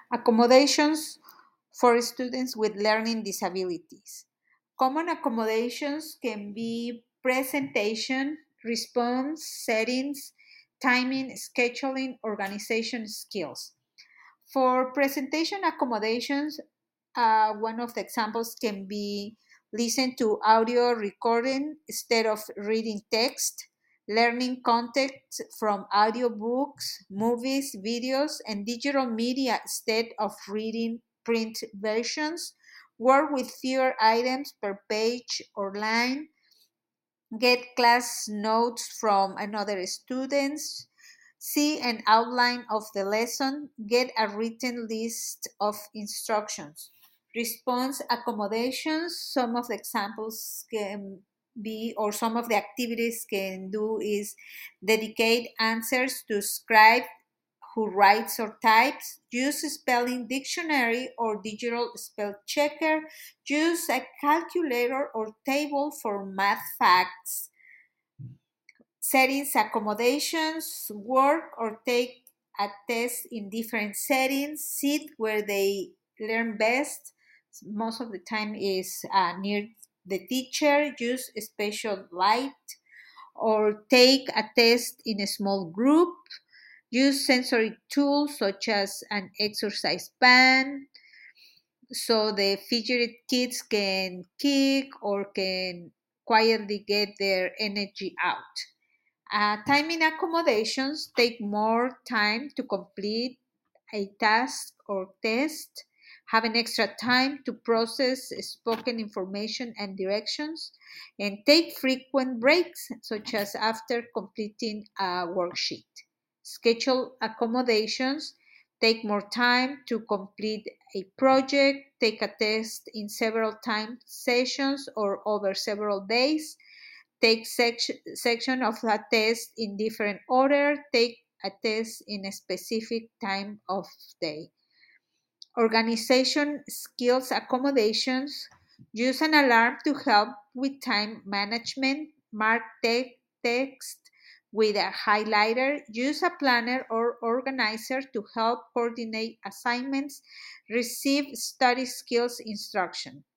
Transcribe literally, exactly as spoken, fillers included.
Accommodations for students with learning disabilities. Common accommodations can be presentation, response, settings, timing, scheduling, organization skills. For presentation accommodations, uh, one of the examples can be listen to audio recording instead of reading text, learning content from audiobooks, movies, videos, and digital media instead of reading print versions, work with fewer items per page or line, get class notes from another students, see an outline of the lesson, get a written list of instructions. Response accommodations, some of the examples can be, or some of the activities can do is dedicate answers to scribe who writes or types, use spelling dictionary or digital spell checker, use a calculator or table for math facts, settings accommodations, work or take a test in different settings, sit where they learn best. Most of the time is uh, near the teacher, use special light, or take a test in a small group, use sensory tools such as an exercise band so the fidgeted kids can kick or can quietly get their energy out. Uh, timing accommodations take more time to complete a task or test, have an extra time to process spoken information and directions, and take frequent breaks, such as after completing a worksheet. Schedule accommodations take more time to complete a project, take a test in several time sessions or over several days, take section, section of a test in different order, take a test in a specific time of day. Organization skills accommodations, use an alarm to help with time management, mark te- text with a highlighter, use a planner or organizer to help coordinate assignments, receive study skills instruction.